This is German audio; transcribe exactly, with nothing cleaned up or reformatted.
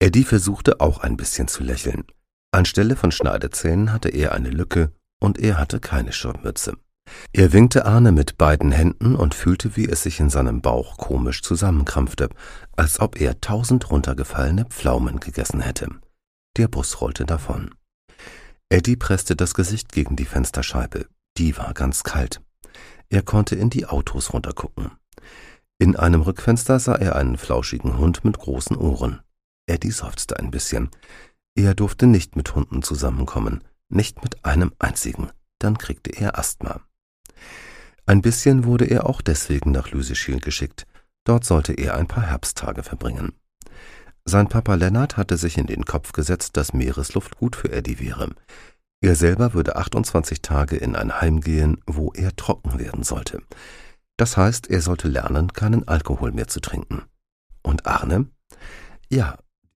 Eddie versuchte auch ein bisschen zu lächeln. Anstelle von Schneidezähnen hatte er eine Lücke und er hatte keine Schirmmütze. Er winkte Arne mit beiden Händen und fühlte, wie es sich in seinem Bauch komisch zusammenkrampfte, als ob er tausend runtergefallene Pflaumen gegessen hätte. Der Bus rollte davon. Eddie presste das Gesicht gegen die Fensterscheibe. Die war ganz kalt. Er konnte in die Autos runtergucken. In einem Rückfenster sah er einen flauschigen Hund mit großen Ohren. Eddie seufzte ein bisschen. Er durfte nicht mit Hunden zusammenkommen, nicht mit einem einzigen, dann kriegte er Asthma. Ein bisschen wurde er auch deswegen nach Lysekil geschickt. Dort sollte er ein paar Herbsttage verbringen. Sein Papa Lennart hatte sich in den Kopf gesetzt, dass Meeresluft gut für Eddie wäre. Er selber würde achtundzwanzig Tage in ein Heim gehen, wo er trocken werden sollte. Das heißt, er sollte lernen, keinen Alkohol mehr zu trinken. Und Arne? Ja,